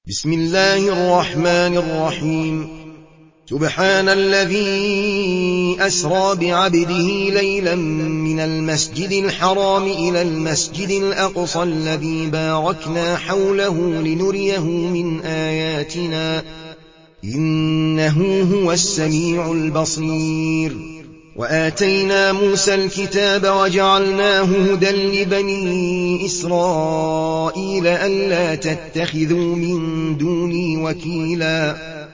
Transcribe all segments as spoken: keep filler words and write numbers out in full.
بسم الله الرحمن الرحيم. سبحان الذي أسرى بعبده ليلا من المسجد الحرام إلى المسجد الأقصى الذي باركنا حوله لنريه من آياتنا إنه هو السميع البصير. وآتينا موسى الكتاب وجعلناه هدى لبني إسرائيل ألا تتخذوا من دوني وكيلا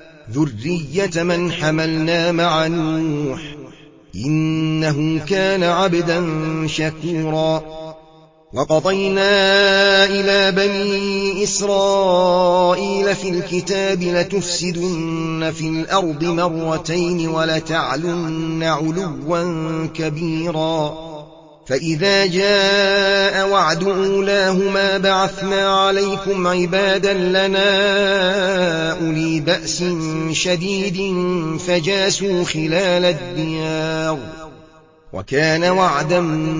ذرية من حملنا مع نوح إنه كان عبدا شكورا. وقضينا إلى بني إسرائيل في الكتاب لتفسدن في الأرض مرتين ولتعلن علوا كبيرا. فإذا جاء وعد أولاهما بعثنا عليكم عبادا لنا أولي بأس شديد فجاسوا خلال الديار وكان وعدا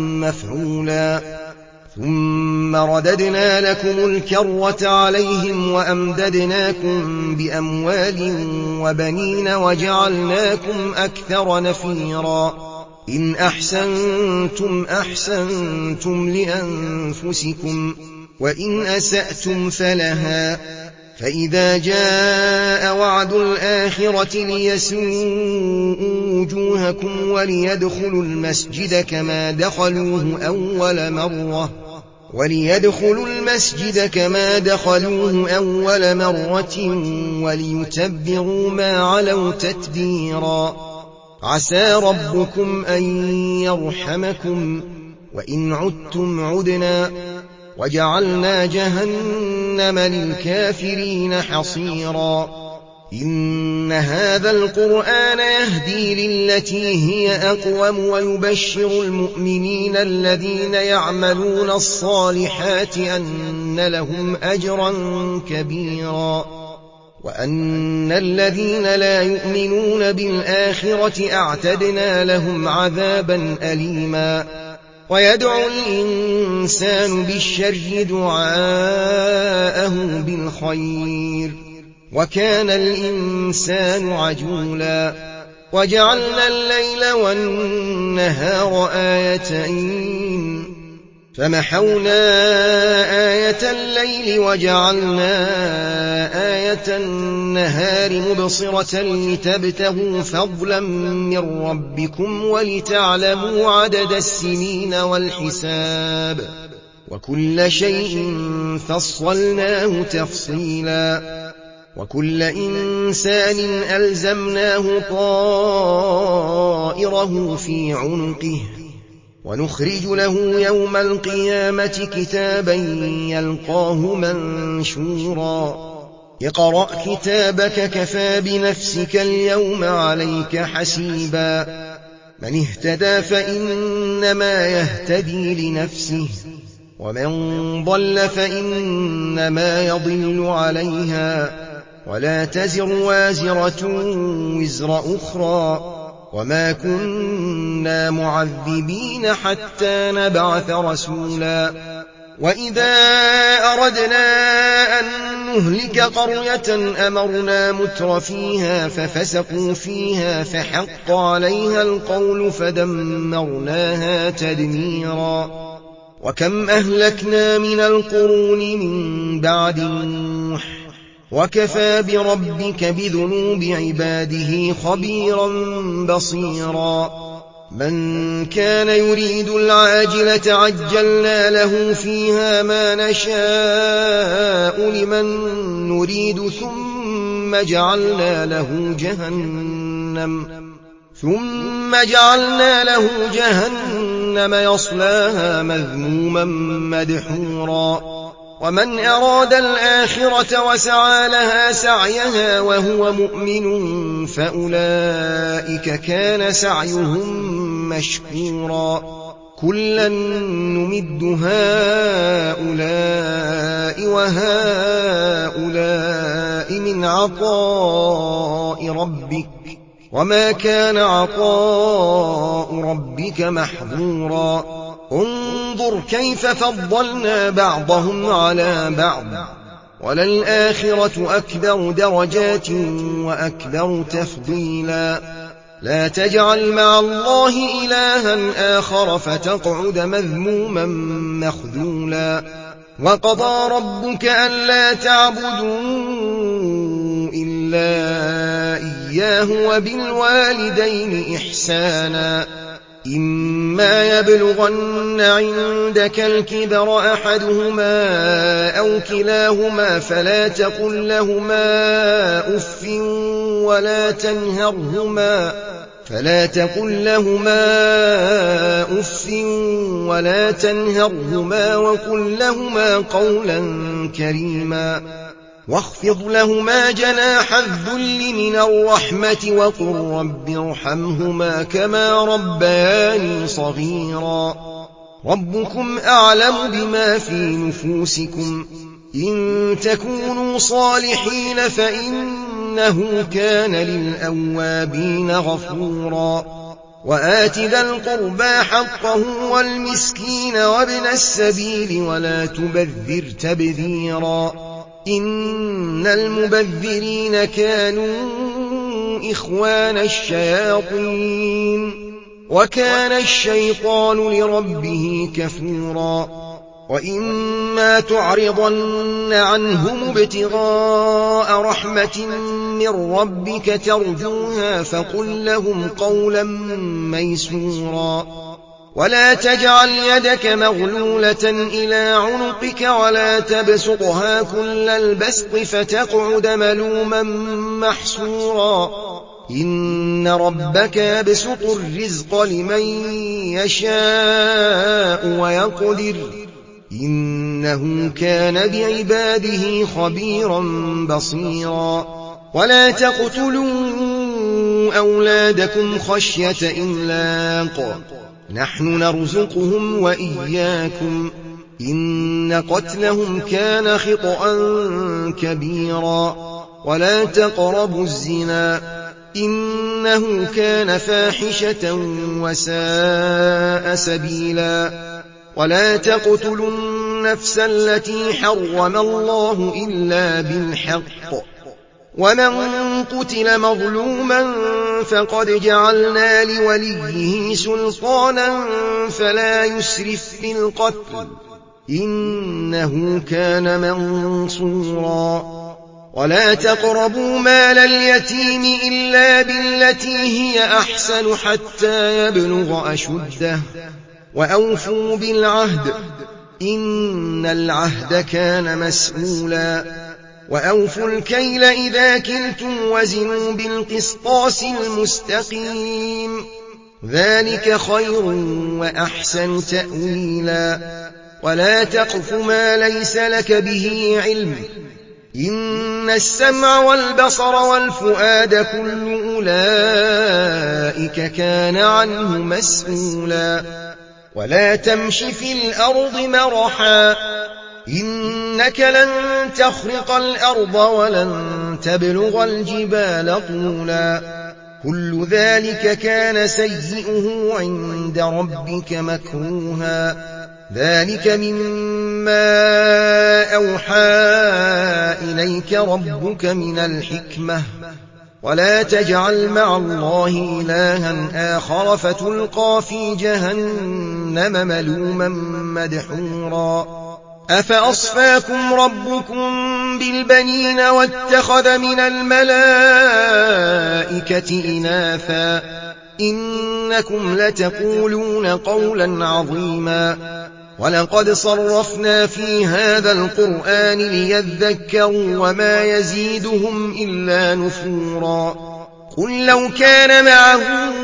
مفعولا. ثم رددنا لكم الكرة عليهم وأمددناكم بأموال وبنين وجعلناكم أكثر نفيرا. إن أحسنتم أحسنتم لأنفسكم وإن أسأتم فلها. فإذا جاء وعد الآخرة ليسوءوا وجوهكم وليدخلوا المسجد كما دخلوه أول مرة وليدخلوا المسجد كما دخلوه أول مرة وليتبروا ما علوا تتبيرا. عسى ربكم أن يرحمكم وإن عدتم عدنا وجعلنا جهنم للكافرين حصيرا. إن هذا القرآن يهدي للتي هي أقوم ويبشر المؤمنين الذين يعملون الصالحات أن لهم أجرا كبيرا وأن الذين لا يؤمنون بالآخرة أعتدنا لهم عذابا أليما. ويدعو الإنسان بالشر دعاءه بالخير وكان الإنسان عجولا. وجعلنا الليل والنهار آيتين فمحونا آية الليل وجعلنا آية النهار مبصرة لتبتغوا فضلا من ربكم ولتعلموا عدد السنين والحساب وكل شيء فصلناه تفصيلا. وكل إنسان ألزمناه طائره في عنقه ونخرج له يوم القيامة كتابا يلقاه منشورا. اقرأ كتابك كفى بنفسك اليوم عليك حسيبا. من اهتدى فإنما يهتدي لنفسه ومن ضل فإنما يضل عليها ولا تزر وازرة وزر أخرى وما كنا معذبين حتى نبعث رسولا. وإذا أردنا أن نهلك قرية أمرنا متر فيها ففسقوا فيها فحق عليها القول فدمرناها تدميرا. وكم أهلكنا من القرون من بعد نوح وكفى بربك بذنوب عباده خبيرا بصيرا. من كان يريد العاجلة عجلنا له فيها ما نشاء لمن نريد ثم جعلنا له جهنم ثم جعلنا له جهنم يصلاها مذموما مدحورا. ومن أراد الآخرة وسعى لها سعيها وهو مؤمن فأولئك كان سعيهم مشكورا. كلا نمد هؤلاء وهؤلاء من عطاء ربك وما كان عطاء ربك محظورا. انظر كيف فضلنا بعضهم على بعض وَلَلْآخِرَةُ أَكْبَرُ دَرَجَاتٍ وَأَكْبَرُ تَفْضِيلًا لَا تَجْعَلْ مَعَ اللَّهِ إِلَٰهًا آخَرَ فَتَقْعُدَ مَذْمُومًا مَّخْذُولًا وَقَضَىٰ رَبُّكَ أَلَّا تَعْبُدُوا إِلَّا إِيَّاهُ وَبِالْوَالِدَيْنِ إِحْسَانًا إِمَّا يَبْلُغَنَّ عِندَكَ الْكِبَرَ أَحَدُهُمَا أَوْ كِلَاهُمَا فَلَا تَقُل لَّهُمَا أُفٍّ وَلَا تَنْهَرْهُمَا فلا تقل لهما أف ولا تنهرهما وقل لهما قولا كريما واخفض لهما جناح الذل من الرحمة وقل رب ارحمهما كما ربياني صغيرا ربكم أعلم بما في نفوسكم إن تكونوا صالحين فإنه كان للأوابين غفورا وآت ذا القربى حقه والمسكين وابن السبيل ولا تبذر تبذيرا إن المبذرين كانوا إخوان الشياطين وكان الشيطان لربه كفورا وإما تعرضن عنهم ابتغاء رحمة من ربك ترجوها فقل لهم قولا ميسورا ولا تجعل يدك مغلولة إلى عنقك ولا تبسطها كل البسط فتقعد ملوما محسورا إن ربك يبسط الرزق لمن يشاء ويقدر إنه كان بعباده خبيرا بصيرا ولا تقتلوا أولادكم خشية إملاق نحن نرزقهم وإياكم إن قتلهم كان خطأ كبيرا ولا تقربوا الزنا إنه كان فاحشة وساء سبيلا ولا تقتلوا النفس التي حرم الله إلا بالحق ومن قتل مظلوما فقد جعلنا لوليه سلطانا فلا يسرف في القتل إنه كان منصورا ولا تقربوا مال اليتيم إلا بالتي هي أحسن حتى يبلغ أشده وأوفوا بالعهد إن العهد كان مسؤولا وأوفوا الكيل إذا كلتم وزنوا بالقسطاس المستقيم ذلك خير وأحسن تأويلا ولا تقف ما ليس لك به علم إن السمع والبصر والفؤاد كل أولئك كان عنه مسؤولا ولا تمش في الأرض مرحا إنك لن تخرق الأرض ولن تبلغ الجبال طولا كل ذلك كان سيئه عند ربك مكروها ذلك مما أوحى إليك ربك من الحكمة ولا تجعل مع الله إلها آخر فتلقى في جهنم ملوما مدحورا أفأصفاكم ربكم بالبنين واتخذ من الملائكة إناثا إنكم لتقولون قولا عظيما ولقد صرفنا في هذا القرآن ليذكروا وما يزيدهم إلا نفورا قل لو كان معه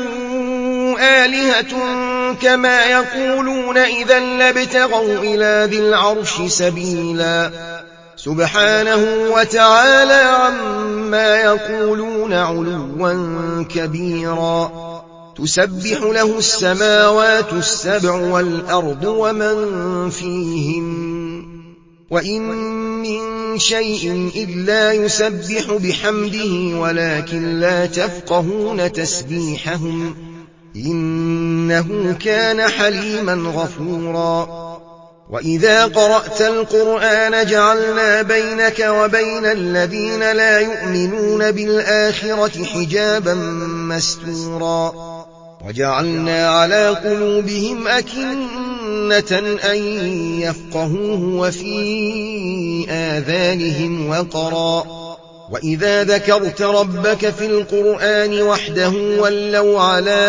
آلهة كما يقولون إذا لابتغوا إلى ذي العرش سبيلا سبحانه وتعالى عما يقولون علوا كبيرا تسبح له السماوات السبع والأرض ومن فيهن وإن من شيء إلا يسبح بحمده ولكن لا تفقهون تسبيحهم إنه كان حليما غفورا وإذا قرأت القرآن جعلنا بينك وبين الذين لا يؤمنون بالآخرة حجابا مستورا وجعلنا على قلوبهم أكنة أن يفقهوه وفي آذانهم وقرا وإذا ذكرت ربك في القرآن وحده ولوا على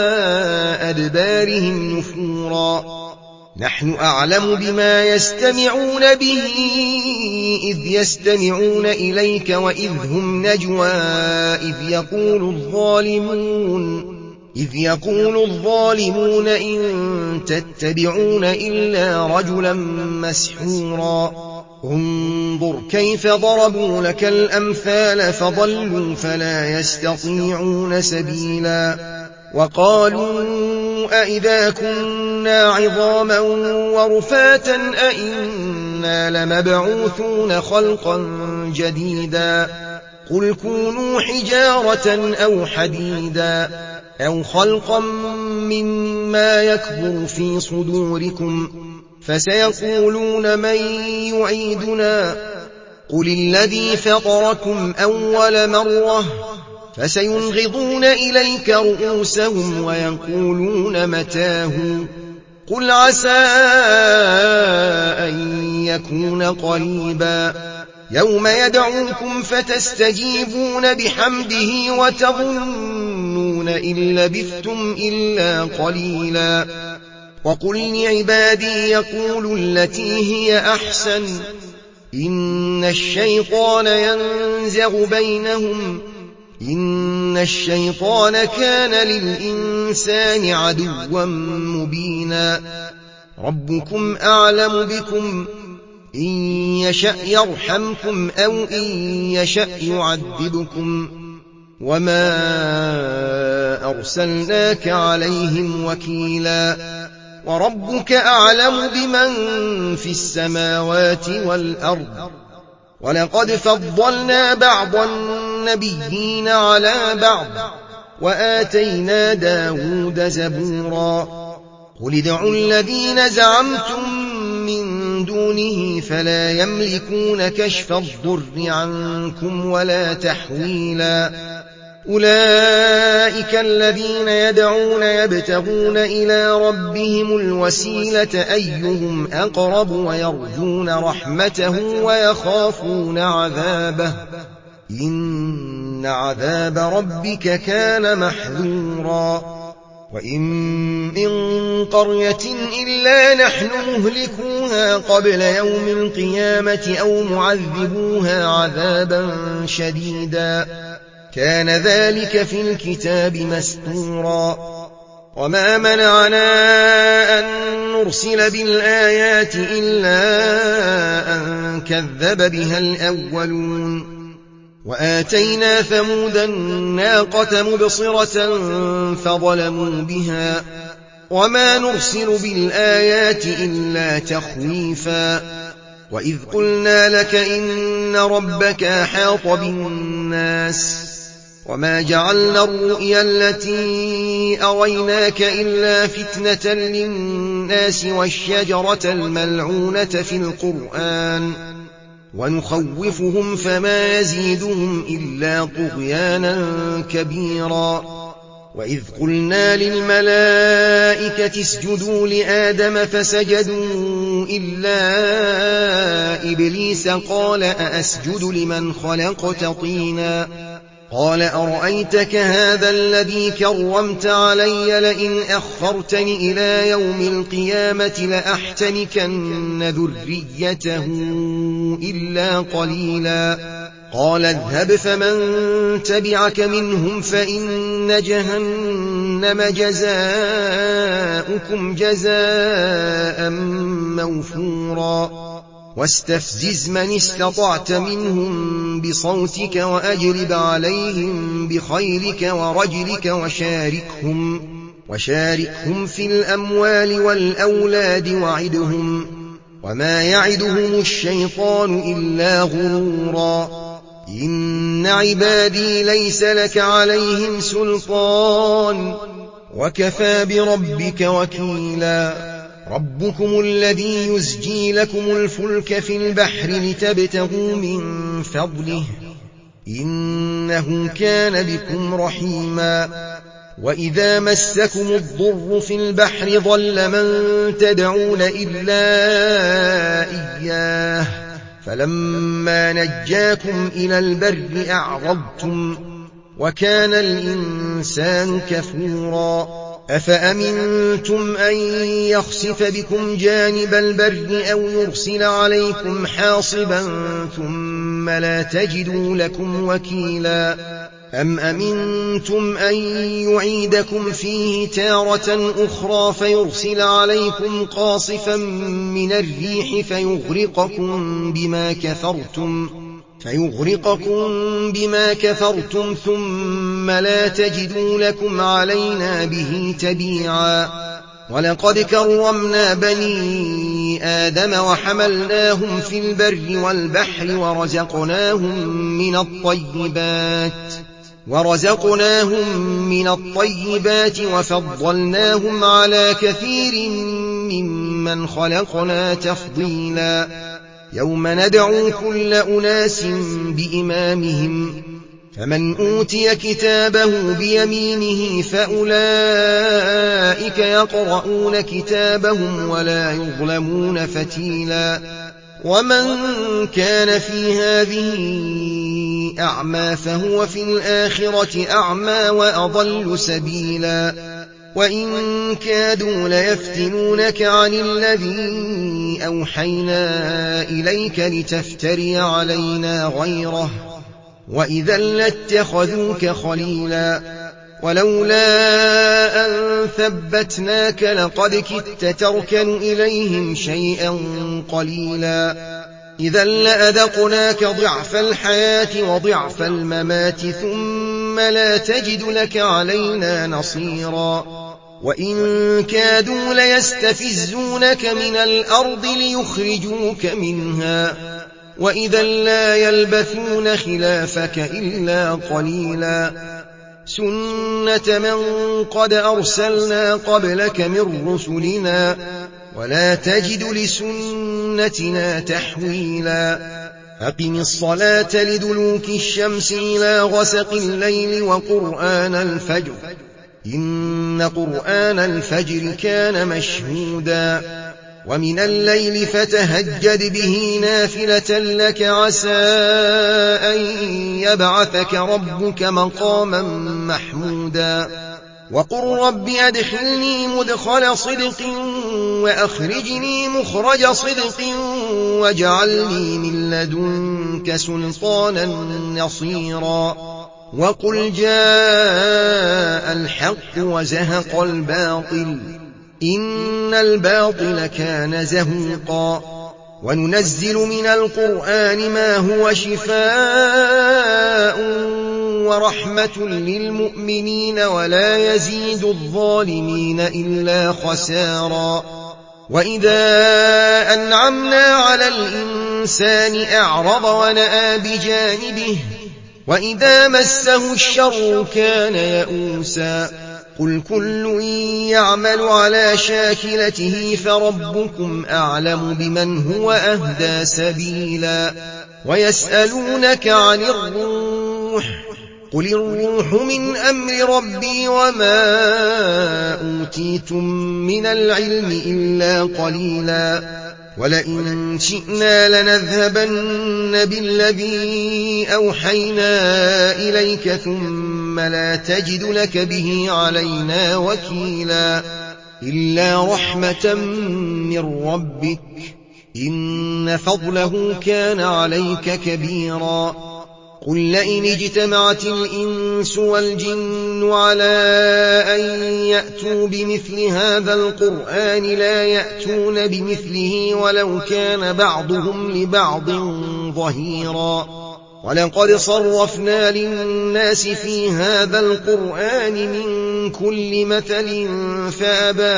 أدبارهم نفورا نحن أعلم بما يستمعون به إذ يستمعون إليك وإذ هم نجوى إذ يقول الظالمون إذ يقول الظالمون إن تتبعون إلا رجلا مسحورا انظر كيف ضربوا لك الأمثال فضلوا فلا يستطيعون سبيلا وقالوا أئذا كنا عظاما ورفاتا أئنا لمبعوثون خلقا جديدا قل كونوا حجارة أو حديدا أو خلقا مما يكبر في صدوركم فسيقولون من يعيدنا قل الذي فطركم أول مرة فسينغضون إليك رؤوسهم ويقولون متاه قل عسى أن يكون قريبا يوم يدعوكم فتستجيبون بحمده وتظنون إن لبثتم إلا قليلا وقل لعبادي يقولوا التي هي أحسن إن الشيطان ينزغ بينهم إن الشيطان كان للإنسان عدوا مبينا ربكم أعلم بكم إن يشأ يرحمكم أو إن يشأ يعذبكم وما أرسلناك عليهم وكيلا وربك أعلم بمن في السماوات والأرض ولقد فضلنا بعض النبيين على بعض وآتينا داود زبورا قل ادعوا الذين زعمتم من دونه فلا يملكون كشف الضر عنكم ولا تحويلا أولئك الذين يدعون يبتغون إلى ربهم الوسيلة أيهم أقرب ويرجون رحمته ويخافون عذابه إن عذاب ربك كان محذورا وإن من قرية إلا نحن مهلكوها قبل يوم القيامة أو معذبوها عذابا شديدا كان ذلك في الكتاب مسطورا وما منعنا أن نرسل بالآيات إلا أن كذب بها الأولون وآتينا ثمود الناقة مبصرة فظلموا بها وما نرسل بالآيات إلا تخويفا وإذ قلنا لك إن ربك أحاط بالناس وما جعلنا الرؤيا التي أريناك إلا فتنة للناس والشجرة الملعونة في القرآن ونخوفهم فما يزيدهم إلا طغيانا كبيرا وإذ قلنا للملائكة اسجدوا لآدم فسجدوا إلا إبليس قال أأسجد لمن خلقت طينا قال أرأيتك هذا الذي كرمت علي لئن أخرتني إلى يوم القيامة لأحتنكن ذريته إلا قليلا قال اذهب فمن تبعك منهم فإن جهنم جزاؤكم جزاء موفورا واستفزز من استطعت منهم بصوتك وأجلب عليهم بخيلك ورجلك وشاركهم, وشاركهم في الأموال والأولاد وعدهم وما يعدهم الشيطان إلا غرورا إن عبادي ليس لك عليهم سلطان وكفى بربك وكيلا ربكم الذي يزجي لكم الفلك في البحر لتبتغوا من فضله إنه كان بكم رحيما وإذا مسكم الضر في البحر ضل من تدعون إلا إياه فلما نجاكم إلى البر أعرضتم وكان الإنسان كفورا أفأمنتم أن يخسف بكم جانب البر أو يرسل عليكم حاصبا ثم لا تجدوا لكم وكيلا أم أمنتم أن يعيدكم فيه تارة أخرى فيرسل عليكم قاصفا من الريح فيغرقكم بما كفرتم فيغرقكم بما كفرتم ثم لا تجدوا لكم علينا به تبيعا ولقد كرمنا بني آدم وحملناهم في البر والبحر ورزقناهم من الطيبات ورزقناهم من الطيبات وفضلناهم على كثير ممن خلقنا تفضيلا يوم ندعو كل أناس بإمامهم فمن أوتي كتابه بيمينه فأولئك يقرؤون كتابهم ولا يظلمون فتيلا ومن كان في هذه أعمى فهو في الآخرة أعمى وأضل سبيلا وإن كادوا ليفتنونك عن الذي أوحينا إليك لتفتري علينا غيره وإذا لاتخذوك خليلا ولولا أن ثبتناك لقد كدت تركن إليهم شيئا قليلا إذا لأذقناك ضعف الحياة وضعف الممات ثم لا تجد لك علينا نصيرا وإن كادوا ليستفزونك من الأرض ليخرجوك منها وإذا لا يلبثون خلافك إلا قليلا سنة من قد أرسلنا قبلك من رسلنا ولا تجد لسنتنا تحويلا أقم الصلاة لدلوك الشمس إلى غسق الليل وقرآن الفجر إن قرآن الفجر كان مشهودا ومن الليل فتهجد به نافلة لك عسى أن يبعثك ربك مقاما محمودا وقل رب أدخلني مدخل صدق وأخرجني مخرج صدق واجعلني من لدنك سلطانا نصيرا وقل جاء الحق وزهق الباطل إن الباطل كان زهوقا وننزل من القرآن ما هو شفاء ورحمة للمؤمنين ولا يزيد الظالمين إلا خسارا وإذا أنعمنا على الإنسان أعرض ونأى بجانبه وإذا مسه الشر كان يئوسا قل كل يعمل على شاكلته فربكم أعلم بمن هو أهدى سبيلا ويسألونك عن الروح قل الروح من أمر ربي وما أوتيتم من العلم إلا قليلا ولئن شئنا لنذهبن بالذي أوحينا إليك ثم لا تجد لك به علينا وكيلا إلا رحمة من ربك إن فضله كان عليك كبيرا قل لئن اجتمعت الإنس والجن على أن يأتوا بمثل هذا القرآن لا يأتون بمثله ولو كان بعضهم لبعض ظهيرا ولقد صرفنا للناس في هذا القرآن من كل مثل فأبى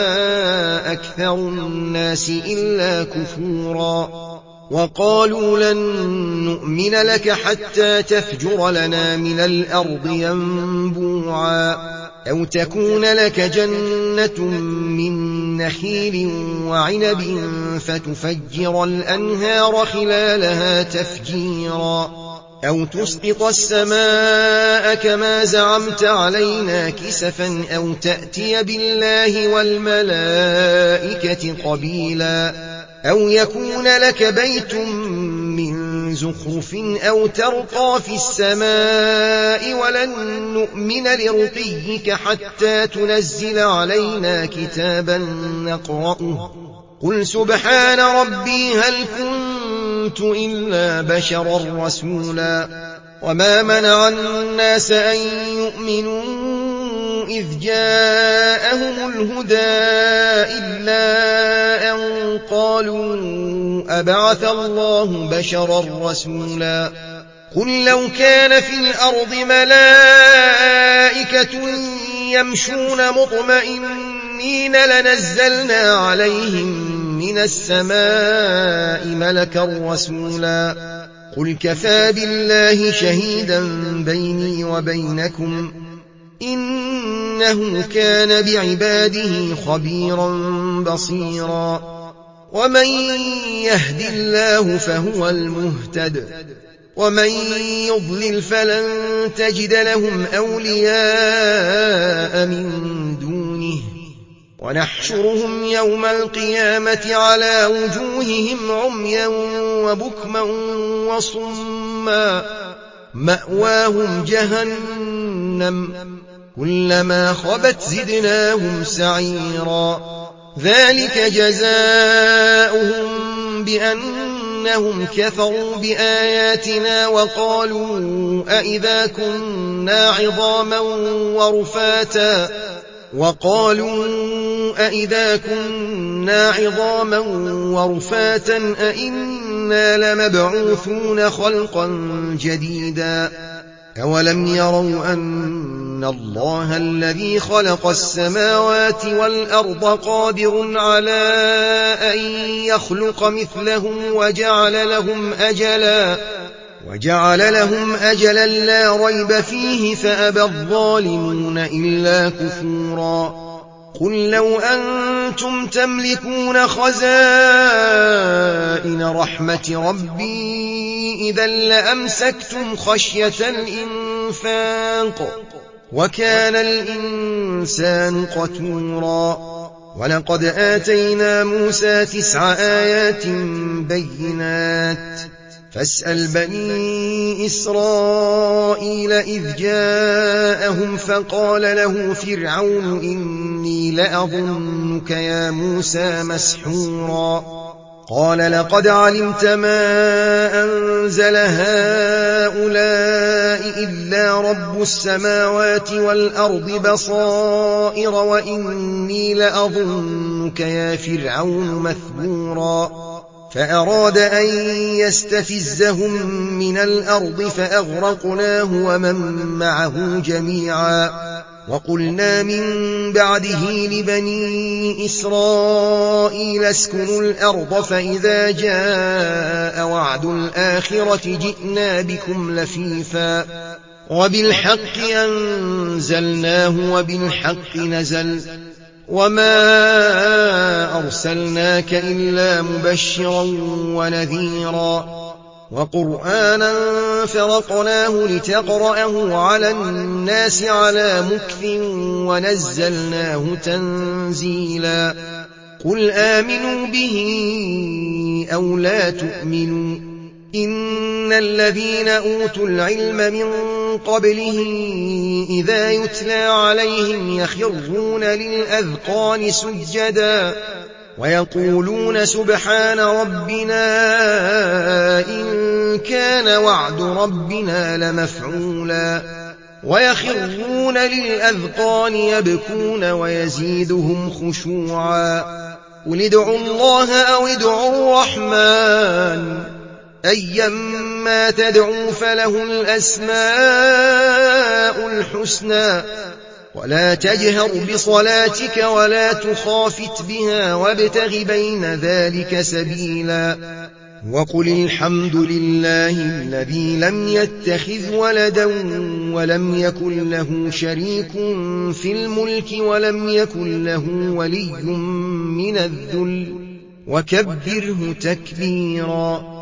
أكثر الناس إلا كفورا وقالوا لن نؤمن لك حتى تفجر لنا من الأرض ينبوعا أو تكون لك جنة من نخيل وعنب فتفجر الأنهار خلالها تفجيرا أو تسقط السماء كما زعمت علينا كسفا أو تأتي بالله والملائكة قبيلا أو يكون لك بيت من زخرف أو ترقى في السماء ولن نؤمن لرقيك حتى تنزل علينا كتابا نقرأه قل سبحان ربي هل كنت إلا بشرا رسولا وما منع الناس أن يؤمنوا إذ جاءهم الهدى إلا أن قالوا أبعث الله بشرا رسولا قل لو كان في الأرض ملائكة يمشون مطمئنين لنزلنا عليهم من السماء ملكا رسولا قل كفى بالله شهيدا بيني وبينكم إنه كان بعباده خبيرا بصيرا ومن يهد الله فهو المهتد ومن يضلل فلن تجد لهم أولياء من دونه ونحشرهم يوم القيامة على وجوههم عميا وبكما وصما مأواهم جهنم كلما خبت زدناهم سعيرا ذلك جزاؤهم بأنهم كفروا بآياتنا وقالوا أئذا كنا عظاما ورفاتا وقالوا أئذا كنا عظاما ورفاتا أئنا لمبعوثون خلقا جديدا أولم يروا أن الله الذي خلق السماوات والأرض قادر على أن يخلق مثلهم وجعل لهم أجلا وجعل لهم أجلا لا ريب فيه فأبى الظالمون إلا كفورا قل لو أنتم تملكون خزائن رحمة ربي إذا لأمسكتم خشية الإنفاق وكان الإنسان قتورا ولقد آتينا موسى تسع آيات بينات فاسأل بني إسرائيل إذ جاءهم فقال له فرعون إني لأظنك يا موسى مسحورا قال لقد علمت ما أنزل هؤلاء إلا رب السماوات والأرض بصائر وإني لأظنك يا فرعون مثبورا فأراد أن يستفزهم من الأرض فأغرقناه ومن معه جميعا وقلنا من بعده لبني إسرائيل اسكنوا الأرض فإذا جاء وعد الآخرة جئنا بكم لفيفا وبالحق أنزلناه وبالحق نزل وما أرسلناك إلا مبشرا ونذيرا وقرآنا فرقناه لتقرأه على الناس على مكث ونزلناه تنزيلا قل آمنوا به أو لا تؤمنوا إن الذين أوتوا العلم من قبله إذا يتلى عليهم يخرون للأذقان سجدا ويقولون سبحان ربنا إن كان وعد ربنا لمفعولا ويخرون للأذقان يبكون ويزيدهم خشوعا قل ادعوا الله أو ادعوا الرحمن أيما تدعوا فله الأسماء الحسنى ولا تجهر بصلاتك ولا تخافت بها وابتغ بين ذلك سبيلا وقل الحمد لله الذي لم يتخذ ولدا ولم يكن له شريك في الملك ولم يكن له ولي من الذل وكبره تكبيرا.